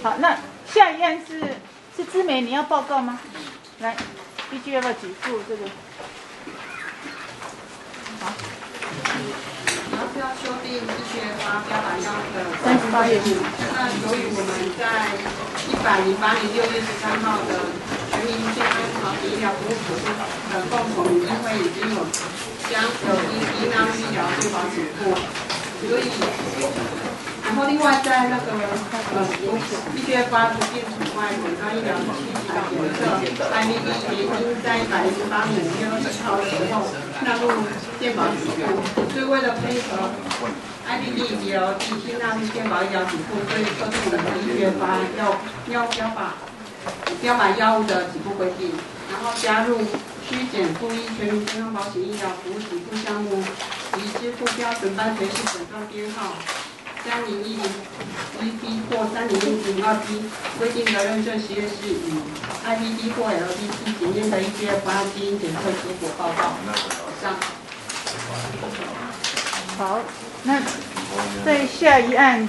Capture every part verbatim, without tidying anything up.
好，那下一案是是知梅，你要报告吗？来，依据要不要给付这个？好。 然后是要修订医学发标靶药的三十八页。 那由于我们在一百零八年六月十三号的全民健康长期医疗服务组织的共同议会已经有将有医医纳入医疗健保给付，所以。然后另外在那个呃，医学发不变除外，诊断医疗器械的检测 ，I V D 也应在一百零八年六月十号的时候纳入健保给付，所以为了配合 I V D 及 L D 新纳入健保医疗给付，所以特定的医学发要要标靶标靶药物的给付规定，然后加入需检附医全民健康保险医疗服务给付项目及支付标准伴随式诊断编号。三零一零一 B 或三零一零二 B 规定的认证实验室与 I V D 或 L D T 检验的 E G F R 基因检测结果报告。以上。 好，那在下一案，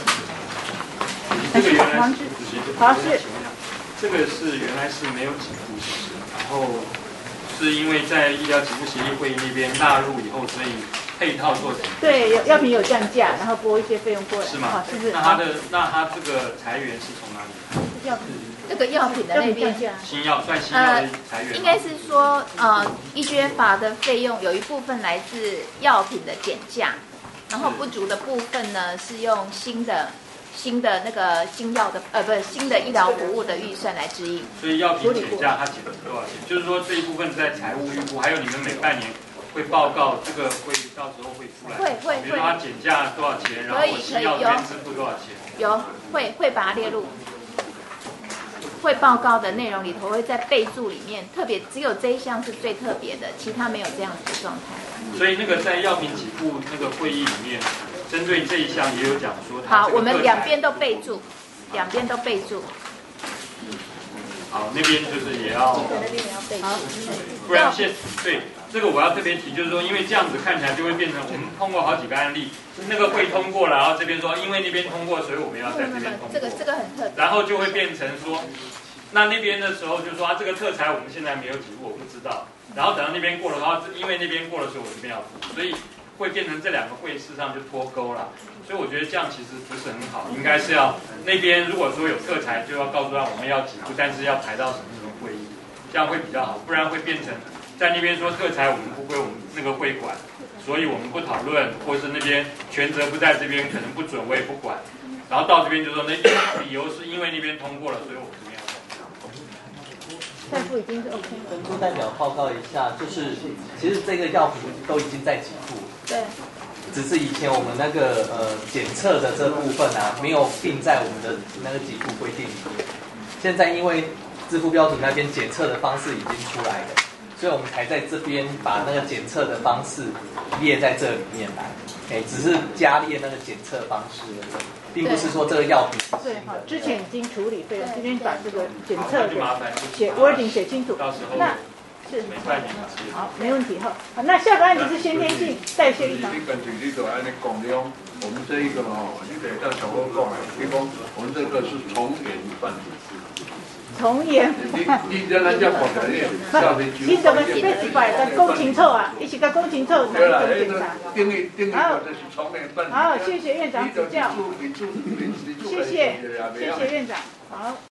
这个原来是好是， 这个是原来是没有给付式，然后是因为在医疗给付协议会议那边纳入以后，所以。配套做给付。 对，有药品有降价，然后拨一些费用过来。 是吗？ 好，是不是？ 那它的那它这个裁员是从哪里来？ 药品这个药品的那边， 新药算新药的裁员、呃。 应该是说，呃，医学法的费用有一部分来自药品的减价，然后不足的部分呢是用新的新的那个新药的呃不是新的医疗服务的预算来支应。 所以药品减价它减了多少钱？就是说这一部分在财务预估，还有你们每半年。会报告这个会到时候会出来， 会会比如说它减价多少钱，然后我新药这边支付多少钱， 有会会把它列入，会报告的内容里头会在备注里面，特别只有这一项是最特别的，其他没有这样子的状态。 所以那个在药品给付那个会议里面，针对这一项也有讲说， 好，我们两边都备注，两边都备注。 好，那边就是也要，好，不然现对。这个我要特别提，就是说，因为这样子看起来就会变成我们通过好几个案例，那个会通过了，然后这边说因为那边通过，所以我们要在这边通过。 这个这个很特别。 然后就会变成说，那那边的时候就说啊，这个特裁我们现在没有给付，我不知道。然后等到那边过了，然后因为那边过了，所以我这边要付，所以会变成这两个会事实上就脱钩了。所以我觉得这样其实不是很好，应该是要那边如果说有特裁，就要告诉他我们要给付，但是要排到什么什么会议，这样会比较好，不然会变成。在那边说特裁我们不归我们那个会管，所以我们不讨论，或是那边权责不在这边，可能不准我也不管。然后到这边就说那理由是因为那边通过了，所以我们这边要通过。 代付已经是 OK 了。 跟朱代表报告一下，就是其实这个药品都已经在给付， 对， 只是以前我们那个呃检测的这部分啊，没有并在我们的那个给付规定里面。现在因为支付标准那边检测的方式已经出来了。所以我们才在这边把那个检测的方式列在这里面来，哎，只是加列那个检测方式而已，并不是说这个药品。 对，好，之前已经处理费用，这边把这个检测的写 wording 写清楚。 到时候那是每半年好，没问题哈。好，那下个案子是先天性代谢异常。 你根据你就按你讲了，我们这一个哦，你得要小哥讲，比如讲我们这个是重演犯罪。 重演， 你你让人家讲的，你你怎么这几摆的工勤臭啊？一起个工勤臭拿来检查。 定义定义就是重演犯罪。 好，谢谢院长指教。谢谢，谢谢院长。好。